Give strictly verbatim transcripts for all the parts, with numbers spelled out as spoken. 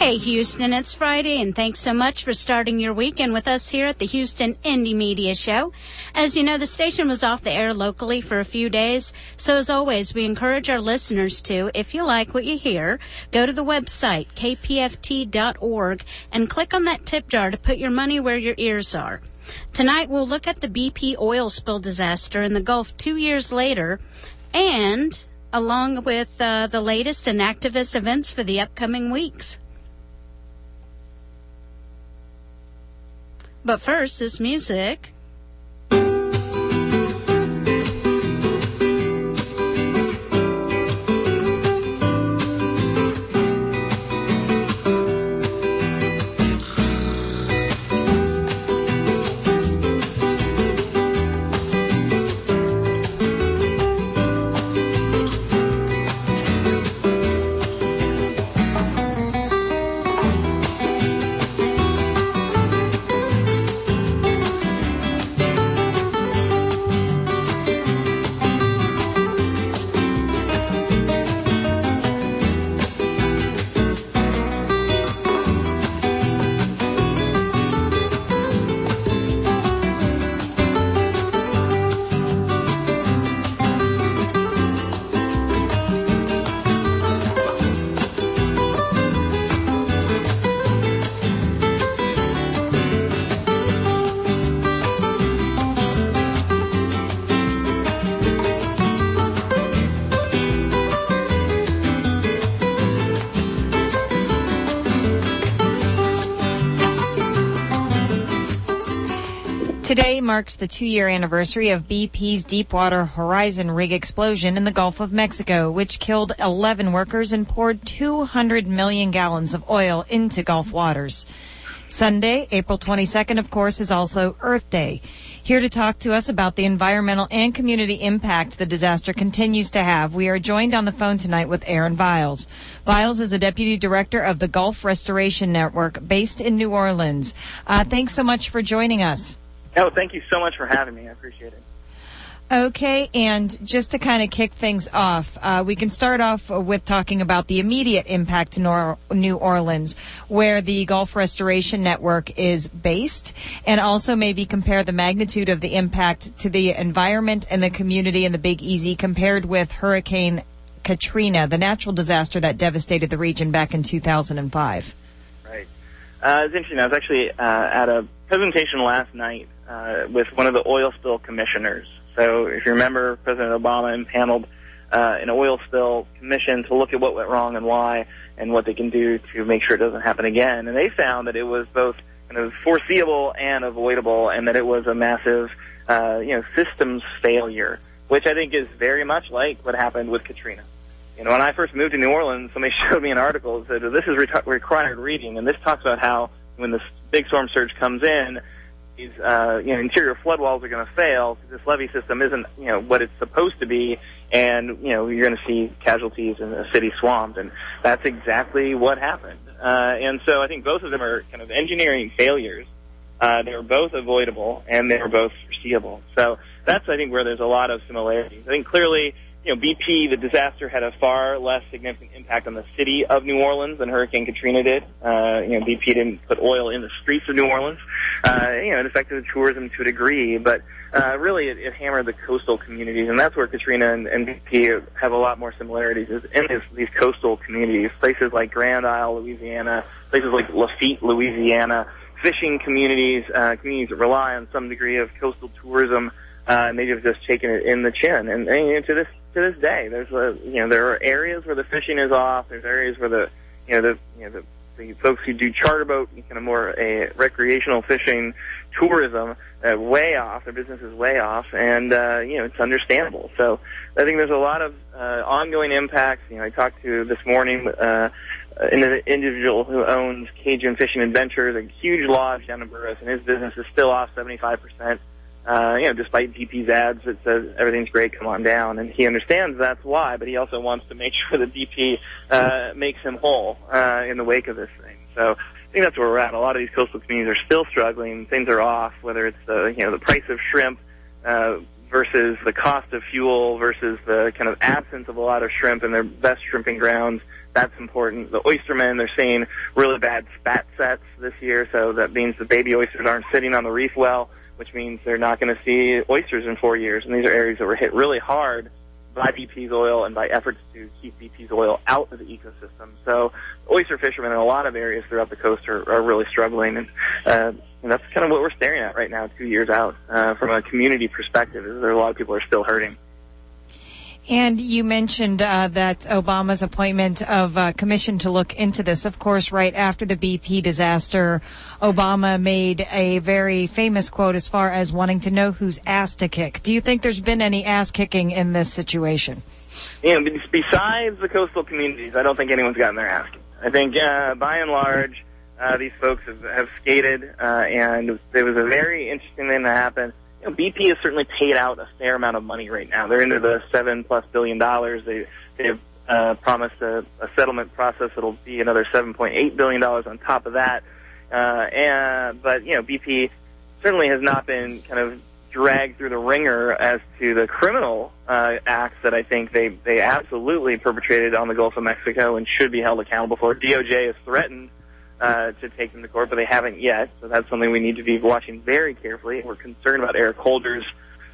Hey, Houston, it's Friday, and thanks so much for starting your weekend with us here at the Houston Indie Media Show. As you know, the station was off the air locally for a few days, so as always, we encourage our listeners to, if you like what you hear, go to the website, k p f t dot org, and click on that tip jar to put your money where your ears are. Tonight, we'll look at the B P oil spill disaster in the Gulf two years later, and along with uh, the latest and activist events for the upcoming weeks. But first, this music. Today marks the two-year anniversary of B P's Deepwater Horizon rig explosion in the Gulf of Mexico, which killed eleven workers and poured two hundred million gallons of oil into Gulf waters. Sunday, April twenty-second, of course, is also Earth Day. Here to talk to us about the environmental and community impact the disaster continues to have, we are joined on the phone tonight with Aaron Viles. Viles is the Deputy Director of the Gulf Restoration Network based in New Orleans. Uh, thanks so much for joining us. Oh, thank you so much for having me. I appreciate it. Okay, and just to kind of kick things off, uh, we can start off with talking about the immediate impact to Nor- New Orleans, where the Gulf Restoration Network is based, and also maybe compare the magnitude of the impact to the environment and the community in the Big Easy compared with Hurricane Katrina, the natural disaster that devastated the region back in two thousand five. Right. Uh, it's interesting. I was actually uh, at a presentation last night uh, with one of the oil spill commissioners. So if you remember, President Obama impaneled uh, an oil spill commission to look at what went wrong and why and what they can do to make sure it doesn't happen again. And they found that it was both kind of foreseeable and avoidable, and that it was a massive, uh, you know, systems failure, which I think is very much like what happened with Katrina. You know, when I first moved to New Orleans, somebody showed me an article that said, this is re- required reading, and this talks about how when this big storm surge comes in, these uh, you know, interior flood walls are going to fail. This levee system isn't, you know, what it's supposed to be, and you know you're going to see casualties and the city swamped, and that's exactly what happened. Uh, and so I think both of them are kind of engineering failures. Uh, they were both avoidable, and they were both foreseeable. So that's, I think, where there's a lot of similarities. I think clearly, you know, B P, the disaster had a far less significant impact on the city of New Orleans than Hurricane Katrina did. Uh, you know, B P didn't put oil in the streets of New Orleans. Uh, you know, it affected tourism to a degree, but uh, really it, it hammered the coastal communities, and that's where Katrina and, and B P have a lot more similarities, is in this, these coastal communities, places like Grand Isle, Louisiana, places like Lafitte, Louisiana, fishing communities, uh, communities that rely on some degree of coastal tourism, uh, and they've just taken it in the chin. And, and you know, to this to this day, there's a, you know, there are areas where the fishing is off. There's areas where the you know the you know the the folks who do charter boat and kind of more a recreational fishing tourism uh, way off. Their business is way off, and uh, you know it's understandable. So I think there's a lot of uh, ongoing impacts. You know, I talked to this morning uh, an individual who owns Cajun Fishing Adventures, a huge lodge down in Burris, and his business is still off seventy-five percent. Uh, you know, despite B P's ads that says everything's great, come on down. And he understands that's why, but he also wants to make sure that B P uh, makes him whole uh, in the wake of this thing. So I think that's where we're at. A lot of these coastal communities are still struggling. Things are off, whether it's the, you know, the price of shrimp, uh, versus the cost of fuel versus the kind of absence of a lot of shrimp in their best shrimping grounds. That's important. The oystermen, they're seeing really bad spat sets this year, so that means the baby oysters aren't sitting on the reef well, which means they're not going to see oysters in four years. And these are areas that were hit really hard by B P's oil and by efforts to keep B P's oil out of the ecosystem. So oyster fishermen in a lot of areas throughout the coast are, are really struggling, and, uh, and that's kind of what we're staring at right now, two years out. Uh, from a community perspective, there are a lot of people who are still hurting. And you mentioned uh, that Obama's appointment of a commission to look into this. Of course, right after the B P disaster, Obama made a very famous quote as far as wanting to know whose ass to kick. Do you think there's been any ass kicking in this situation? You know, besides the coastal communities, I don't think anyone's gotten their ass kicked. I think, uh, by and large, uh, these folks have, have skated, uh, and it was a very interesting thing that happened. You know, B P has certainly paid out a fair amount of money right now. They're into the seven plus billion dollars. They they've uh, promised a, a settlement process that'll be another seven point eight billion dollars on top of that. Uh, and but you know, B P certainly has not been kind of dragged through the ringer as to the criminal uh, acts that I think they they absolutely perpetrated on the Gulf of Mexico and should be held accountable for. D O J has threatened Uh, to take them to court, but they haven't yet. So that's something we need to be watching very carefully. We're concerned about Eric Holder's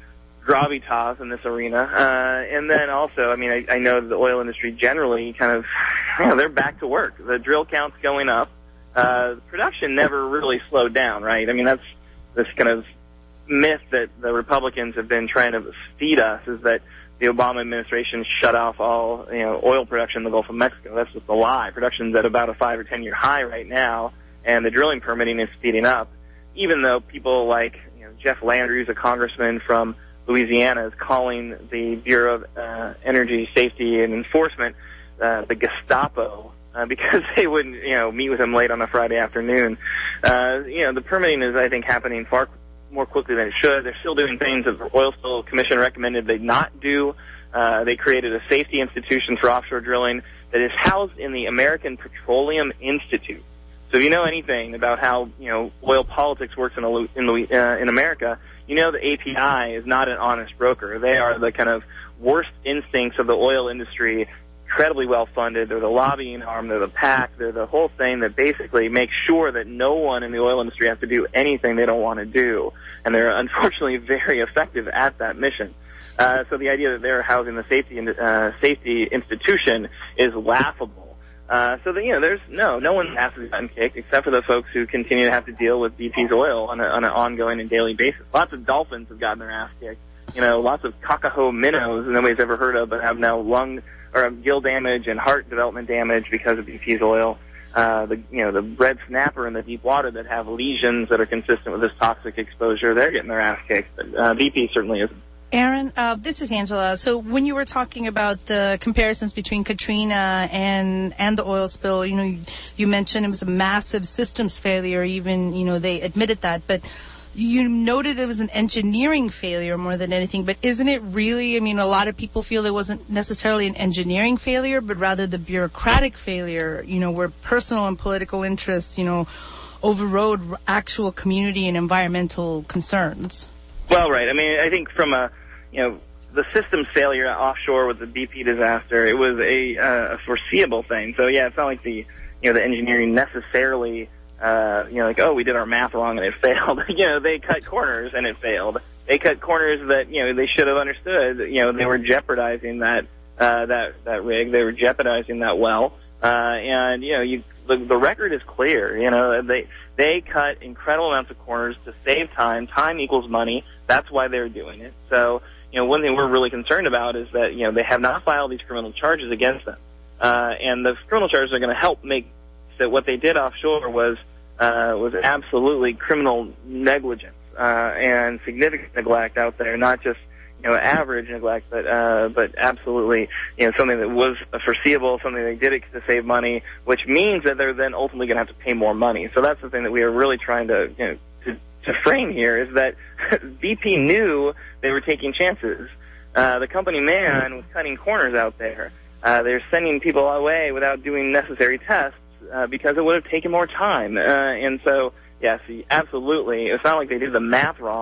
gravitas in this arena. Uh, and then also, I mean, I, I know the oil industry generally kind of, you know, they're back to work. The drill count's going up. Uh, production never really slowed down, right? I mean, that's this kind of myth that the Republicans have been trying to feed us, is that the Obama administration shut off all, you know, oil production in the Gulf of Mexico. That's just a lie. Production's at about a five or ten year high right now, and the drilling permitting is speeding up. Even though people like, you know, Jeff Landry, who's a congressman from Louisiana, is calling the Bureau of uh, Energy Safety and Enforcement uh, the Gestapo uh, because they wouldn't, you know, meet with him late on a Friday afternoon. Uh, you know, the permitting is, I think, happening far more quickly than it should. They're still doing things that the Oil Spill Commission recommended they not do. Uh, they created a safety institution for offshore drilling that is housed in the American Petroleum Institute. So if you know anything about how, you know, oil politics works in, a, in, uh, in America, you know the A P I is not an honest broker. They are the kind of worst instincts of the oil industry, incredibly well-funded. They're the lobbying arm. They're the PAC. They're the whole thing that basically makes sure that no one in the oil industry has to do anything they don't want to do. And they're unfortunately very effective at that mission. Uh, so the idea that they're housing the safety uh, safety institution is laughable. Uh, so that, you know, there's no no one's ass has gotten kicked except for the folks who continue to have to deal with B P's oil on, a, on an ongoing and daily basis. Lots of dolphins have gotten their ass kicked. You know, lots of kakaho minnows nobody's ever heard of, but have now lung or gill damage and heart development damage because of B P's oil. Uh, the you know the red snapper in the deep water that have lesions that are consistent with this toxic exposure, they're getting their ass kicked. But uh, B P certainly isn't. Aaron, uh, this is Angela. So when you were talking about the comparisons between Katrina and and the oil spill, you know, you, you mentioned it was a massive systems failure. Even, you know, they admitted that, but you noted it was an engineering failure more than anything. But isn't it really? I mean, a lot of people feel it wasn't necessarily an engineering failure, but rather the bureaucratic failure. You know, where personal and political interests, you know, overrode actual community and environmental concerns. Well, right. I mean, I think from a, you know, the systems failure offshore with the B P disaster, it was a, uh, a foreseeable thing. So, yeah, it's not like the, you know, the engineering necessarily, uh, you know, like, oh, we did our math wrong and it failed. You know, they cut corners and it failed. They cut corners that, you know, they should have understood. You know, they were jeopardizing that, uh, that, that rig. They were jeopardizing that well. Uh, and, you know, you, the, the record is clear. You know, they, they cut incredible amounts of corners to save time. Time equals money. That's why they're doing it. So, you know, one thing we're really concerned about is that, you know, they have not filed these criminal charges against them. Uh, and the criminal charges are going to help make that what they did offshore was, uh, was absolutely criminal negligence, uh, and significant neglect out there, not just, you know, average neglect, but, uh, but absolutely, you know, something that was foreseeable, something they did it to save money, which means that they're then ultimately going to have to pay more money. So that's the thing that we are really trying to, you know, to, to frame here, is that B P knew they were taking chances. Uh, the company man was cutting corners out there. Uh, they're sending people away without doing necessary tests, uh, because it would have taken more time. Uh, and so, yes, absolutely. It's not like they did the math wrong.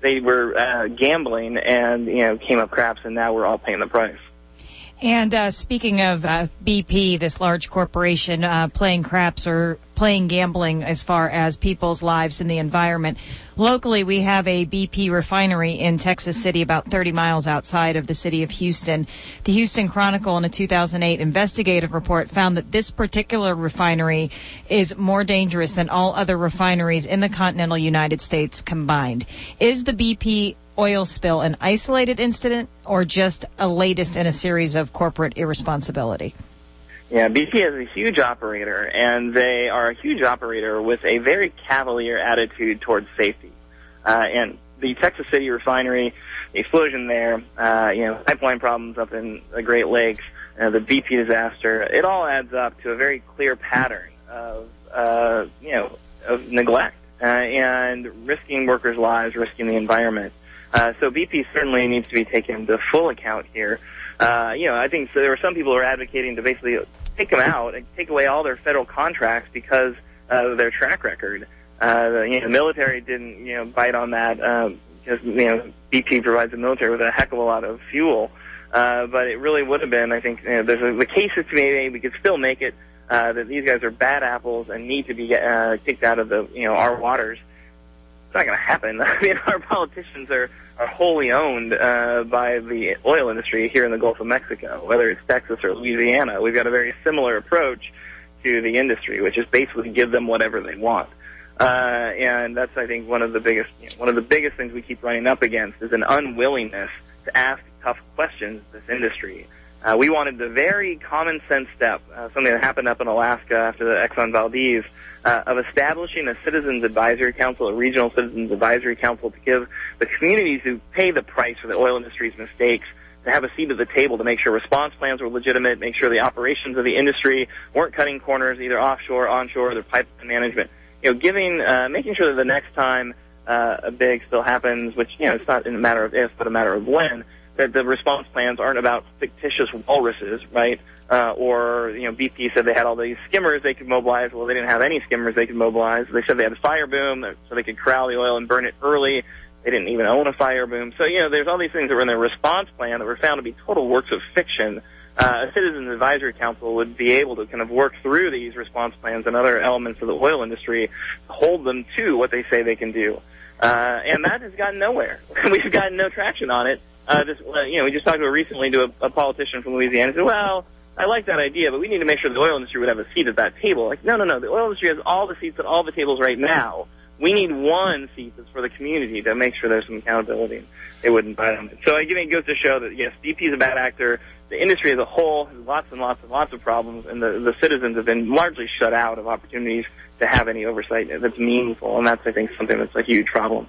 they were uh, gambling and, you know, came up craps, and now we're all paying the price. And uh, speaking of uh, B P, this large corporation uh, playing craps or playing gambling as far as people's lives and the environment, locally we have a B P refinery in Texas City about thirty miles outside of the city of Houston. The Houston Chronicle in a two thousand eight investigative report found that this particular refinery is more dangerous than all other refineries in the continental United States combined. Is the B P oil spill an isolated incident or just a latest in a series of corporate irresponsibility? Yeah, B P is a huge operator, and they are a huge operator with a very cavalier attitude towards safety. Uh, and the Texas City refinery, the explosion there, uh, you know, pipeline problems up in the Great Lakes, uh, the B P disaster, it all adds up to a very clear pattern of, uh, you know, of neglect uh, and risking workers' lives, risking the environment. Uh, so B P certainly needs to be taken into full account here. Uh, you know, I think so there were some people who are advocating to basically take them out and take away all their federal contracts because of their track record. Uh, the, you know, the military didn't, you know, bite on that um, because, you know, B P provides the military with a heck of a lot of fuel. Uh, but it really would have been, I think, you know, there's a, the case is to be made, we could still make it, uh, that these guys are bad apples and need to be uh, kicked out of the, you know, our waters. It's not going to happen. I mean, our politicians are, are wholly owned uh, by the oil industry here in the Gulf of Mexico, whether it's Texas or Louisiana. We've got a very similar approach to the industry, which is basically give them whatever they want. Uh, and that's, I think, one of the biggest you know, one of the biggest things we keep running up against is an unwillingness to ask tough questions of this industry. Uh, we wanted the very common sense step, uh, something that happened up in Alaska after the Exxon Valdez, uh, of establishing a Citizens Advisory Council, a regional Citizens Advisory Council, to give the communities who pay the price for the oil industry's mistakes to have a seat at the table to make sure response plans were legitimate, make sure the operations of the industry weren't cutting corners either offshore, onshore, or their pipeline management. You know, giving, uh, making sure that the next time uh, a big spill happens, which, you know, it's not a matter of if, but a matter of when, that the response plans aren't about fictitious walruses, right? Uh, or, you know, B P said they had all these skimmers they could mobilize. Well, they didn't have any skimmers they could mobilize. They said they had a fire boom so they could corral the oil and burn it early. They didn't even own a fire boom. So, you know, there's all these things that were in their response plan that were found to be total works of fiction. Uh, a Citizens Advisory Council would be able to kind of work through these response plans and other elements of the oil industry, hold them to what they say they can do. Uh, and that has gotten nowhere. We've gotten no traction on it. Uh, just, uh, you know, we just talked to recently to a, a politician from Louisiana who said, well, I like that idea, but we need to make sure the oil industry would have a seat at that table. Like, no, no, no. The oil industry has all the seats at all the tables right now. We need one seat that's for the community to make sure there's some accountability. They wouldn't bite on it. So, again, it goes to show that, yes, B P is a bad actor. The industry as a whole has lots and lots and lots of problems, and the, the citizens have been largely shut out of opportunities to have any oversight that's meaningful, and that's, I think, something that's a huge problem.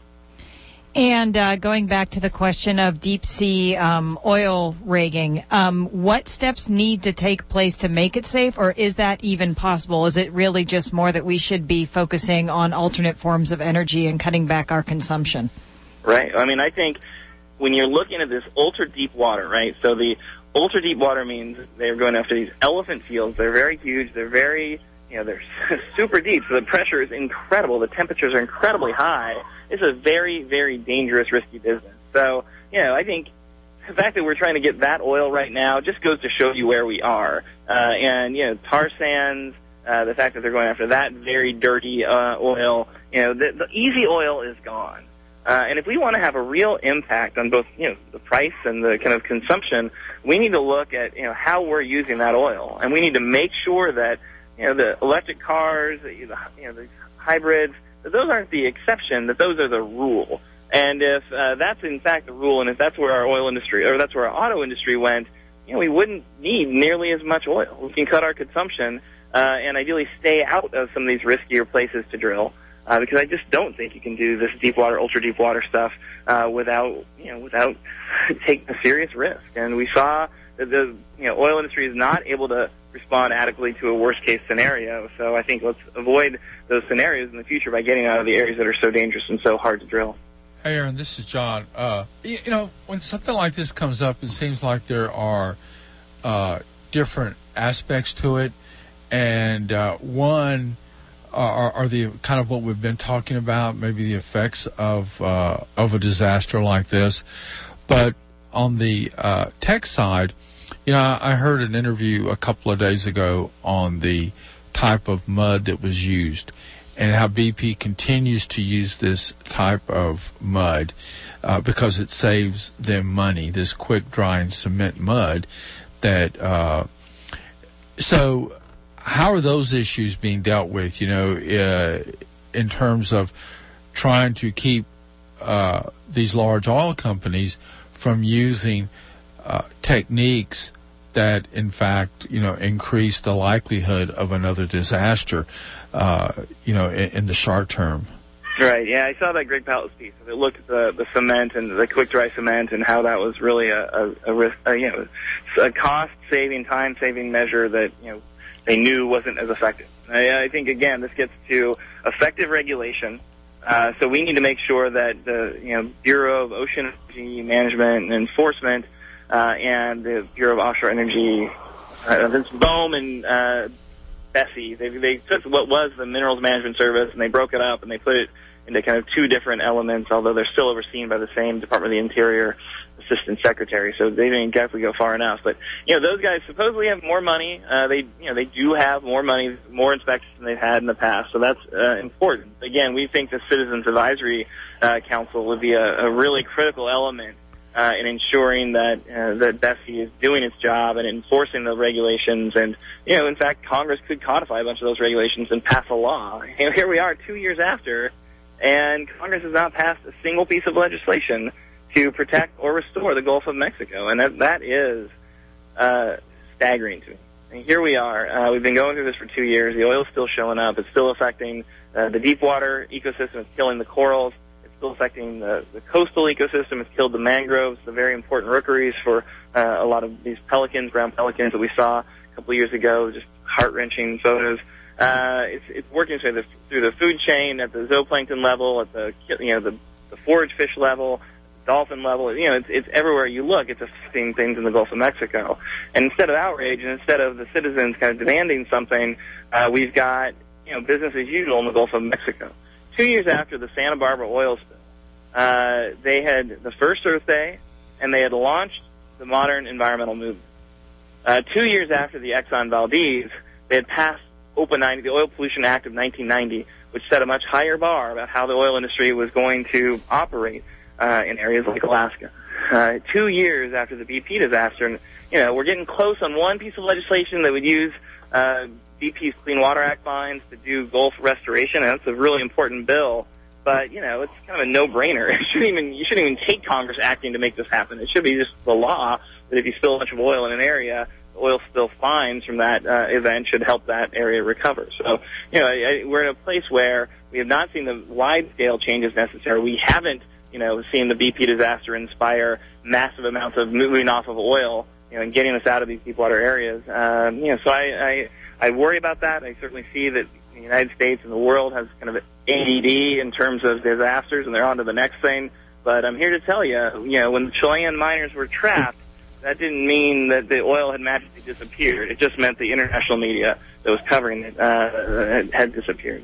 And uh, going back to the question of deep sea um, oil rigging, um, what steps need to take place to make it safe, or is that even possible? Is it really just more that we should be focusing on alternate forms of energy and cutting back our consumption? Right. I mean, I think when you're looking at this ultra-deep water, right, so the ultra-deep water means they're going after these elephant fields. They're very huge. They're very, you know, they're super deep, so the pressure is incredible. The temperatures are incredibly high. It's a very, very dangerous, risky business. So, you know, I think the fact that we're trying to get that oil right now just goes to show you where we are. Uh, and, you know, tar sands, uh, the fact that they're going after that very dirty uh, oil, you know, the, the easy oil is gone. Uh, and if we want to have a real impact on both, you know, the price and the kind of consumption, we need to look at, you know, how we're using that oil. And we need to make sure that, you know, the electric cars, the, you know, the hybrids, those aren't the exception, that those are the rule. And if uh, that's in fact the rule, and if that's where our oil industry, or that's where our auto industry went, you know, we wouldn't need nearly as much oil. We can cut our consumption uh, and ideally stay out of some of these riskier places to drill, uh, because I just don't think you can do this deep water, ultra deep water stuff uh, without, you know, without taking a serious risk. And we saw that the you know oil industry is not able to respond adequately to a worst-case scenario. So I think let's avoid those scenarios in the future by getting out of the areas that are so dangerous and so hard to drill. Hey, Aaron, this is John. Uh, you, you know, when something like this comes up, it seems like there are uh, different aspects to it. And uh, one are, are the kind of what we've been talking about, maybe the effects of uh, of a disaster like this. But on the uh, tech side, you know, I heard an interview a couple of days ago on the type of mud that was used and how B P continues to use this type of mud uh, because it saves them money, this quick-drying cement mud that uh, so how are those issues being dealt with, you know, uh, in terms of trying to keep uh, these large oil companies from using uh, techniques that, in fact, you know, increase the likelihood of another disaster, uh, you know, in, in the short term? Right, yeah, I saw that Greg Pallas piece. It looked at the, the cement and the quick-dry cement and how that was really a, a, a, risk, a you know, a cost-saving, time-saving measure that, you know, they knew wasn't as effective. I, I think, again, this gets to effective regulation. Uh, so we need to make sure that the you know Bureau of Ocean Energy Management and Enforcement uh, and the Bureau of Offshore Energy, uh, Vince Bohm and uh, Bessie, they, they took what was the Minerals Management Service and they broke it up and they put it into kind of two different elements, although they're still overseen by the same Department of the Interior Assistant Secretary, so they didn't exactly go far enough. But, you know, those guys supposedly have more money. Uh, they, you know, they do have more money, more inspections than they've had in the past, so that's uh, important. Again, we think the Citizens Advisory uh, Council would be a, a really critical element uh, in ensuring that uh, that Bessie is doing its job and enforcing the regulations. And, you know, in fact, Congress could codify a bunch of those regulations and pass a law. You know, here we are two years after, and Congress has not passed a single piece of legislation to protect or restore the Gulf of Mexico, and that that is uh, staggering to me. And here we are. Uh, we've been going through this for two years. The oil's still showing up. It's still affecting uh, the deep water ecosystem. It's killing the corals. It's still affecting the, the coastal ecosystem. It's killed the mangroves, the very important rookeries for uh, a lot of these pelicans, brown pelicans that we saw a couple of years ago, just heart-wrenching photos. Uh, it's, it's working through the, through the food chain at the zooplankton level, at the you know the, the forage fish level, dolphin level. You know, it's, it's everywhere you look. It's affecting things in the Gulf of Mexico. And instead of outrage, and instead of the citizens kind of demanding something, uh, we've got you know business as usual in the Gulf of Mexico. Two years after the Santa Barbara oil spill, uh, they had the first Earth Day, and they had launched the modern environmental movement. Uh, two years after the Exxon Valdez, they had passed O P A ninety, the Oil Pollution Act of nineteen ninety, which set a much higher bar about how the oil industry was going to operate uh, in areas like Alaska. Uh, two years after the B P disaster, and you know we're getting close on one piece of legislation that would use uh, B P's Clean Water Act fines to do Gulf restoration, and that's a really important bill. But you know it's kind of a no-brainer. It shouldn't even you shouldn't even take Congress acting to make this happen. It should be just the law that if you spill a bunch of oil in an area, oil spill fines from that uh, event should help that area recover. So, you know, I, I, we're in a place where we have not seen the wide-scale changes necessary. We haven't, you know, seen the B P disaster inspire massive amounts of moving off of oil, you know, and getting us out of these deep water areas. Um, you know, so I, I, I worry about that. I certainly see that the United States and the world has kind of A D D in terms of disasters, and they're on to the next thing. But I'm here to tell you, you know, when the Chilean miners were trapped, that didn't mean that the oil had magically disappeared. It just meant the international media that was covering it uh, had disappeared.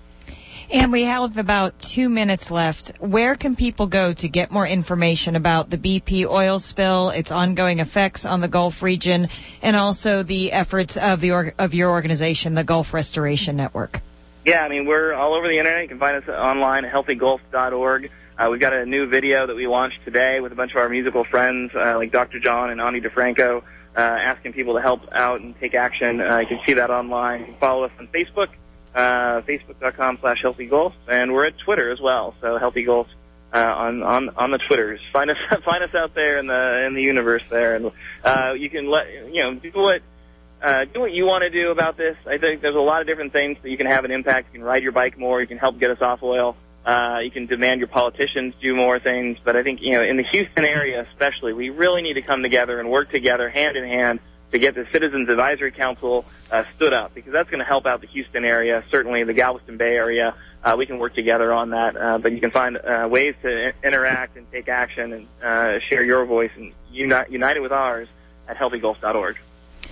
And we have about two minutes left. Where can people go to get more information about the B P oil spill, its ongoing effects on the Gulf region, and also the efforts of the or- of your organization, the Gulf Restoration Network? Yeah, I mean, we're all over the internet. You can find us online at healthy gulf dot org. Uh, we've got a new video that we launched today with a bunch of our musical friends, uh, like Doctor John and Ani DeFranco, uh, asking people to help out and take action. Uh, you can see that online. You can follow us on Facebook, uh, facebook dot com slash healthy gulf, and we're at Twitter as well. So Healthy Gulf uh, on on on the Twitters. Find us find us out there in the in the universe there, and uh, you can let you know do what. Uh, do what you want to do about this. I think there's a lot of different things that you can have an impact. You can ride your bike more. You can help get us off oil. Uh, you can demand your politicians do more things. But I think, you know, in the Houston area especially, we really need to come together and work together hand in hand to get the Citizens Advisory Council uh, stood up, because that's going to help out the Houston area, certainly the Galveston Bay area. Uh, we can work together on that. Uh, but you can find uh, ways to interact and take action and uh, share your voice and unite, unite it with ours at healthy gulf dot org.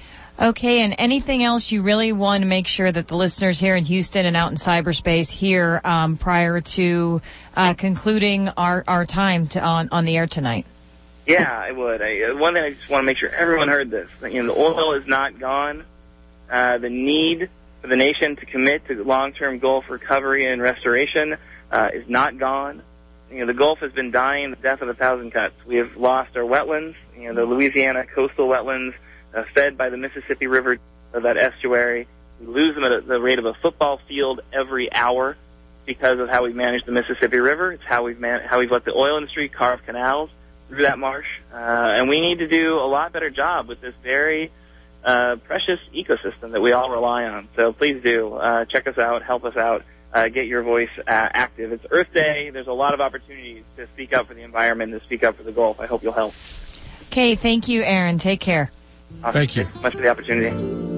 Okay, and anything else you really want to make sure that the listeners here in Houston and out in cyberspace hear um, prior to uh, concluding our, our time to, on, on the air tonight? Yeah, I would. I, one thing I just want to make sure everyone heard this. You know, the oil is not gone. Uh, the need for the nation to commit to long-term Gulf recovery and restoration uh, is not gone. You know, the Gulf has been dying the death of a thousand cuts. We have lost our wetlands. You know, the Louisiana coastal wetlands uh, fed by the Mississippi River, uh, that estuary. We lose them at the rate of a football field every hour because of how we've managed the Mississippi River. It's how we've man- how we've let the oil industry carve canals through that marsh. Uh, and we need to do a lot better job with this very uh, precious ecosystem that we all rely on. So please do uh, check us out, help us out. Uh, get your voice uh, active. It's Earth Day. There's a lot of opportunities to speak up for the environment, to speak up for the Gulf. I hope you'll help. Okay, thank you, Aaron. Take care. Awesome. Thank you. Thanks so much for the opportunity.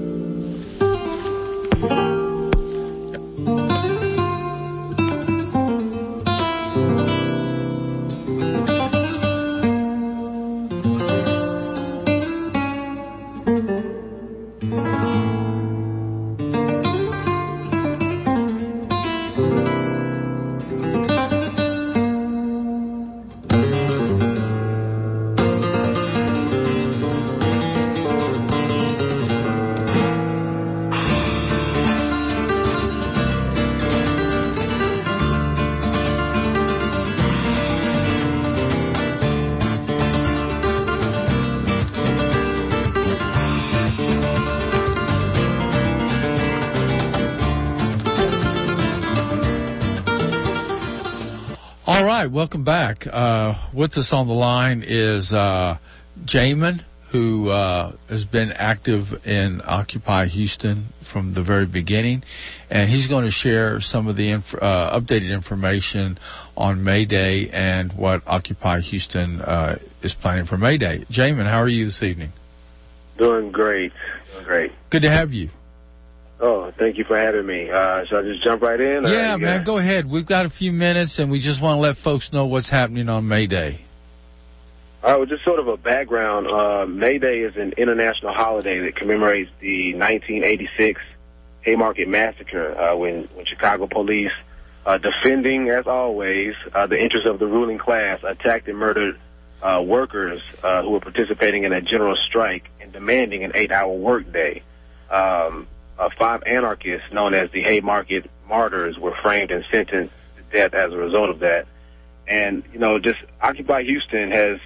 All right, welcome back. Uh, with us on the line is uh, Jamin, who uh, has been active in Occupy Houston from the very beginning, and he's going to share some of the inf- uh, updated information on May Day and what Occupy Houston uh, is planning for May Day. Jamin, how are you this evening? Doing great. Doing great. Good to have you. Oh, thank you for having me. Uh, should I just jump right in? Yeah, uh, man, got... go ahead. We've got a few minutes, and we just want to let folks know what's happening on May Day. All right, well, just sort of a background. Uh, May Day is an international holiday that commemorates the nineteen eighty-six Haymarket Massacre, uh, when, when Chicago police, uh, defending, as always, uh, the interests of the ruling class, attacked and murdered uh, workers uh, who were participating in a general strike and demanding an eight-hour workday. Um, Uh, five anarchists known as the Haymarket Martyrs were framed and sentenced to death as a result of that. And, you know, just Occupy Houston has,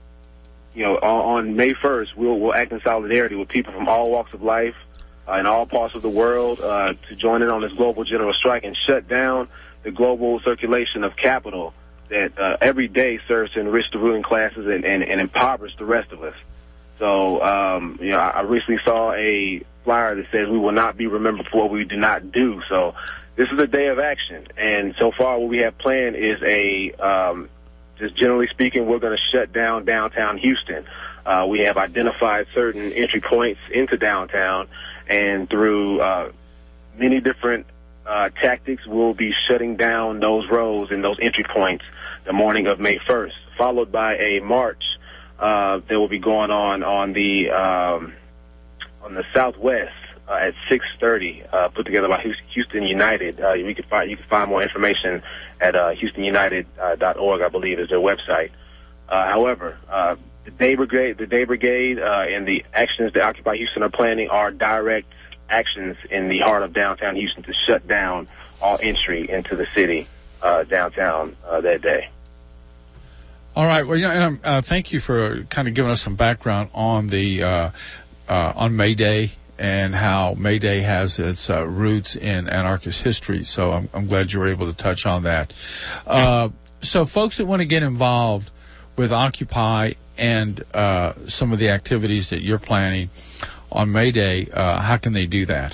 you know, on, on May first, we'll, we'll act in solidarity with people from all walks of life uh, in all parts of the world uh, to join in on this global general strike and shut down the global circulation of capital that uh, every day serves to enrich the ruling classes and, and, and impoverish the rest of us. So, um, you know, I recently saw a flyer that says we will not be remembered for what we do not do. So this is a day of action. And so far what we have planned is a, um, just generally speaking, we're going to shut down downtown Houston. Uh, we have identified certain entry points into downtown, and through uh, many different uh, tactics, we'll be shutting down those roads and those entry points the morning of May first, followed by a march Uh, that will be going on on the um, on the southwest uh, at six thirty, uh, put together by Houston United. Uh, you can find you can find more information at uh, houston united dot org, I believe, is their website. Uh, however, uh, the Day Brigade, the Day Brigade, uh, and the actions that Occupy Houston are planning are direct actions in the heart of downtown Houston to shut down all entry into the city uh, downtown uh, that day. All right. Well, you know, uh, thank you for kind of giving us some background on the uh, uh, on May Day and how May Day has its uh, roots in anarchist history. So I'm, I'm glad you were able to touch on that. Uh, so folks that want to get involved with Occupy and uh, some of the activities that you're planning on May Day, uh, how can they do that?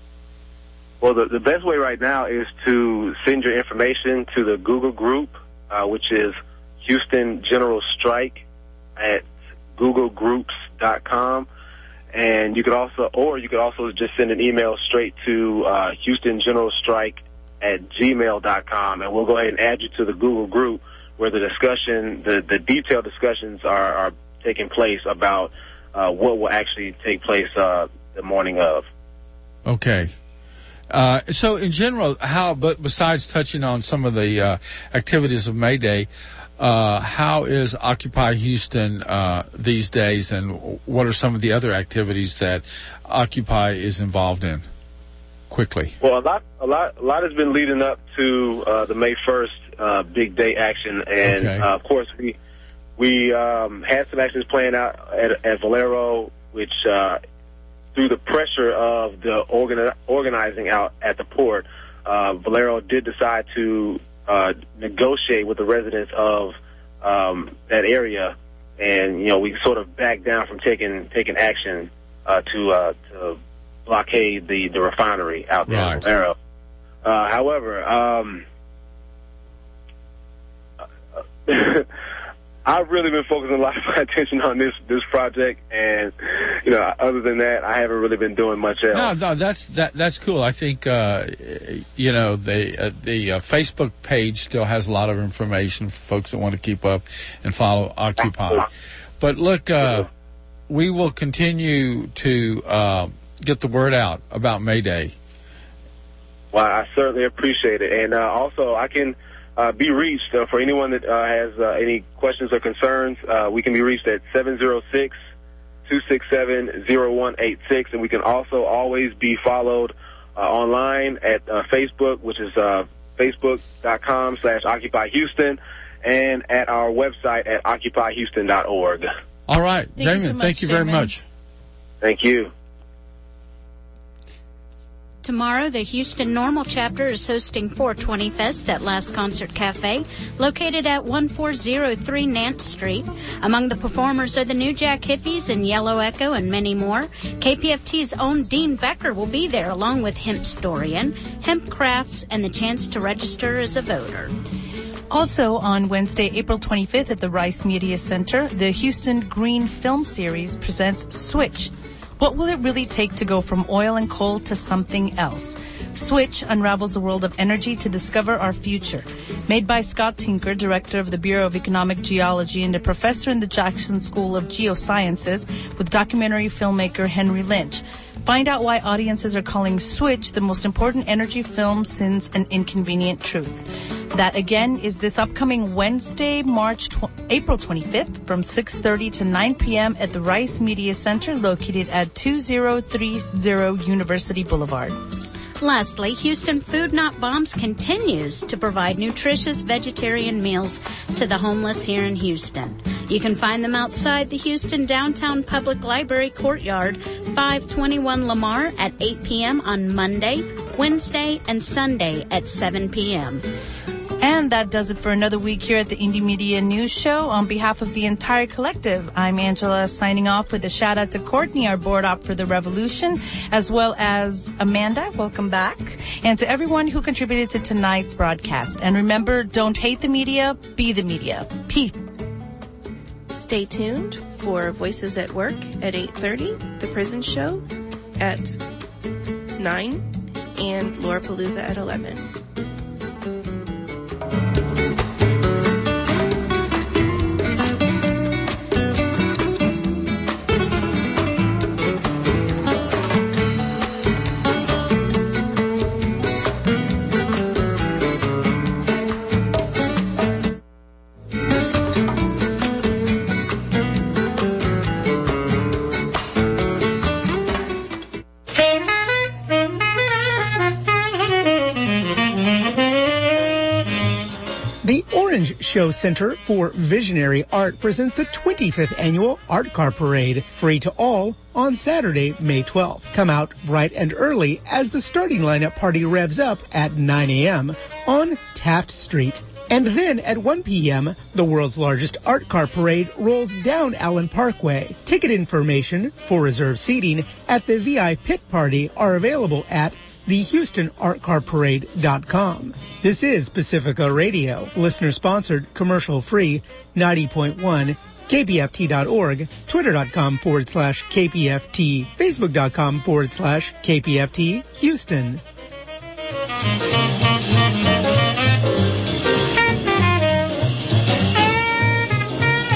Well, the, the best way right now is to send your information to the Google group, uh, which is Houston General Strike at google groups dot com, and you could also, or you could also just send an email straight to uh, Houston General Strike at gmail dot com, and we'll go ahead and add you to the Google group where the discussion, the, the detailed discussions are, are taking place about uh, what will actually take place uh, the morning of. Okay. Uh, so in general, how, but besides touching on some of the uh, activities of May Day, uh, how is Occupy Houston uh, these days, and what are some of the other activities that Occupy is involved in? Quickly. Well, a lot, a lot, a lot has been leading up to uh, the May first uh, big day action, and Okay. uh, of course we we um, had some actions planned out at, at Valero, which uh, through the pressure of the organi- organizing out at the port, uh, Valero did decide to uh, negotiate with the residents of um, that area, and you know we sort of backed down from taking taking action uh, to uh, to blockade the, the refinery out there Right. in Valero. Uh, however, um, I've really been focusing a lot of my attention on this this project, and you know, other than that, I haven't really been doing much else. No, no, that's that that's cool. I think uh, you know the uh, the uh, Facebook page still has a lot of information for folks that want to keep up and follow Occupy. But look, uh, we will continue to uh, get the word out about May Day. Well, I certainly appreciate it, and uh, also I can uh, be reached uh, for anyone that uh, has uh, any questions or concerns. Uh, we can be reached at seven zero six, two six seven, zero one eight six, and we can also always be followed uh, online at uh, Facebook, which is uh, facebook.com slash Occupy Houston, and at our website at occupy houston dot org. All right, Thank you Jamin, so much, thank you very Jamin. much. Thank you. Tomorrow, the Houston Normal Chapter is hosting four twenty Fest at Last Concert Cafe, located at one four zero three Nance Street. Among the performers are the New Jack Hippies and Yellow Echo and many more. K P F T's own Dean Becker will be there, along with Hempstorian, Hemp Crafts, and the chance to register as a voter. Also on Wednesday, April twenty-fifth at the Rice Media Center, the Houston Green Film Series presents Switch. What will it really take to go from oil and coal to something else? Switch unravels the world of energy to discover our future. Made by Scott Tinker, director of the Bureau of Economic Geology and a professor in the Jackson School of Geosciences, with documentary filmmaker Henry Lynch. Find out why audiences are calling Switch the most important energy film since An Inconvenient Truth. That again is this upcoming Wednesday, March tw- April twenty-fifth from six thirty to nine p.m. at the Rice Media Center located at two zero three zero University Boulevard. Lastly, Houston Food Not Bombs continues to provide nutritious vegetarian meals to the homeless here in Houston. You can find them outside the Houston Downtown Public Library Courtyard, five twenty-one Lamar at eight p.m. on Monday, Wednesday, and Sunday at seven p.m. And that does it for another week here at the Indie Media News Show. On behalf of the entire collective, I'm Angela, signing off with a shout out to Courtney, our board op for the Revolution, as well as Amanda, welcome back, and to everyone who contributed to tonight's broadcast. And remember, don't hate the media, be the media. Peace. Stay tuned for Voices at Work at eight thirty, The Prison Show at nine, and Lorapalooza at eleven. Show Center for Visionary Art presents the twenty-fifth Annual Art Car Parade, free to all, on Saturday, May twelfth. Come out bright and early as the starting lineup party revs up at nine a.m. on Taft Street. And then at one p.m., the world's largest art car parade rolls down Allen Parkway. Ticket information for reserved seating at the V I Pit Party are available at the Houston Art Car Parade dot com. This is Pacifica Radio, listener-sponsored, commercial-free, ninety point one, K P F T dot org, twitter.com forward slash KPFT, facebook.com forward slash KPFT, Houston.